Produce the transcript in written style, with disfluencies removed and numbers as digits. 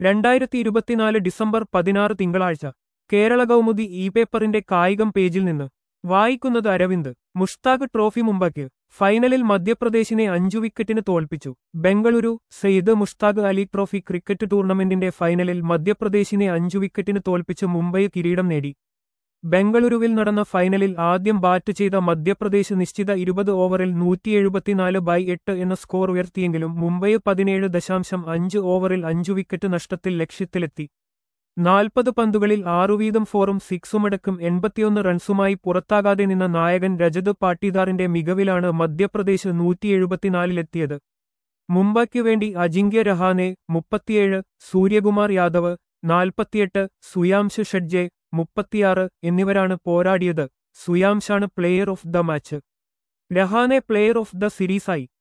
2024 December 16 തിങ്കളാഴ്ച Kerala Kaumudi E പേപ്പറിന്റെ കായികം പേജിൽ നിന്ന് വായിക്കുന്നത് അരവിന്ദ്. മുഷ്താഖ് ട്രോഫി മുംബൈക്ക് ഫൈനലിൽ മധ്യപ്രദേശിനെ 5 വിക്കറ്റിന് തോൽപ്പിച്ചു. ബംഗളൂരു സയ്യിദ് മുഷ്താഖ് അലി ട്രോഫി ക്രിക്കറ്റ് ടൂർണമെന്റിന്റെ ഫൈനലിൽ മധ്യപ്രദേശിനെ 5 വിക്കറ്റിന് തോൽപ്പിച്ച് മുംബൈ കിരീടം നേടി. ബംഗളൂരുവിൽ നടന്ന ഫൈനലിൽ ആദ്യം ബാറ്റ് ചെയ്ത മധ്യപ്രദേശ് നിശ്ചിത 20 ഓവറിൽ 174/8 എന്ന സ്കോർ ഉയർത്തിയെങ്കിലും മുംബൈ 17.5 ഓവറിൽ 5 വിക്കറ്റ് നഷ്ടത്തിൽ ലക്ഷ്യത്തിലെത്തി. 40 പന്തുകളിൽ 6 വീതം 4ഉം 6ഉമടക്കം 81 റൺസുമായി പുറത്താകാതെ നിന്ന നായകൻ രജത് പാട്ടീദാറിന്റെ മികവിലാണ് മധ്യപ്രദേശ് 174-ലെത്തിയത്. മുംബൈക്കു വേണ്ടി അജിങ്ക്യ രഹാനെ 37, സൂര്യകുമാർ യാദവ് 48, സുയാംശ് ഷഡ്ജെ 36 എന്നിവരാണ് പോരാടിയത്. സുയാംശാണ് player of the match. Rahane player of the സീരീസായി.